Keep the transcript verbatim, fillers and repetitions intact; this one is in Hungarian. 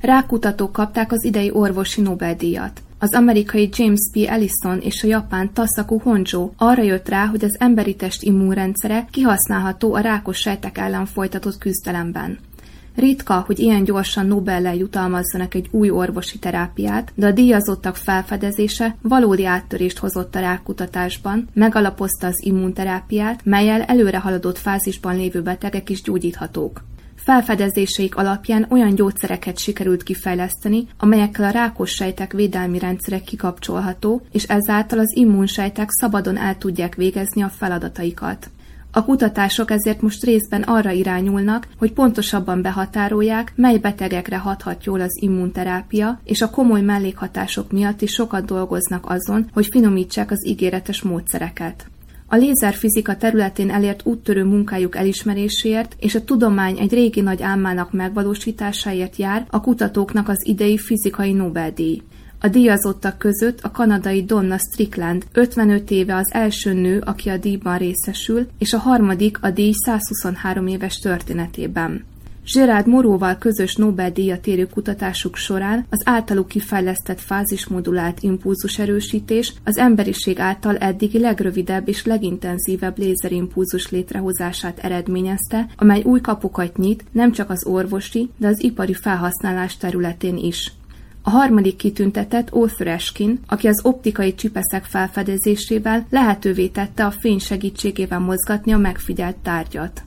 Rákutatók kapták az idei orvosi Nobel-díjat. Az amerikai James P. Ellison és a japán Tasaku Honjo arra jött rá, hogy az emberi test immunrendszere kihasználható a rákos sejtek ellen folytatott küzdelemben. Ritka, hogy ilyen gyorsan Nobellel jutalmazzanak egy új orvosi terápiát, de a díjazottak felfedezése valódi áttörést hozott a rákkutatásban, megalapozta az immunterápiát, mellyel előre haladott fázisban lévő betegek is gyógyíthatók. Felfedezéseik alapján olyan gyógyszereket sikerült kifejleszteni, amelyekkel a rákos sejtek védelmi rendszere kikapcsolható, és ezáltal az immunsejtek szabadon el tudják végezni a feladataikat. A kutatások ezért most részben arra irányulnak, hogy pontosabban behatárolják, mely betegekre hathat jól az immunterápia, és a komoly mellékhatások miatt is sokat dolgoznak azon, hogy finomítsák az ígéretes módszereket. A lézerfizika területén elért úttörő munkájuk elismeréséért és a tudomány egy régi nagy álmának megvalósításáért jár a kutatóknak az idei fizikai Nobel-díj. A díjazottak között a kanadai Donna Strickland, ötvenöt éve az első nő, aki a díjban részesül, és a harmadik a díj százhuszonhárom éves történetében. Gerard Moreauval közös Nobel-díjat érő kutatásuk során az általuk kifejlesztett fázismodulált impulzuserősítés az emberiség által eddigi legrövidebb és legintenzívebb lézerimpulzus létrehozását eredményezte, amely új kapukat nyit nem csak az orvosi, de az ipari felhasználás területén is. A harmadik kitüntetett Arthur Ashkin, aki az optikai csipeszek felfedezésével lehetővé tette a fény segítségével mozgatni a megfigyelt tárgyat.